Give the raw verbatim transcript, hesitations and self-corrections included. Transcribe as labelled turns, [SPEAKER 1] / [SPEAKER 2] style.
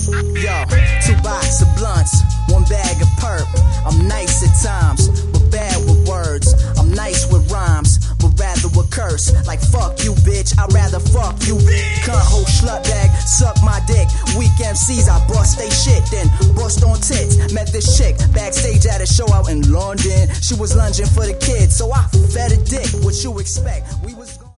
[SPEAKER 1] Yo, two box of blunts, one bag of perp. I'm nice at times, but bad with words. I'm nice with rhymes, but rather with curse. Like fuck you, bitch, I'd rather fuck you. Cunt hoe slut bag, suck my dick. Weak M Cs, I bust they shit, then bust on tits. Met this chick backstage at a show out in London. She was lunging for the kids, so I fed a dick. What you expect? We was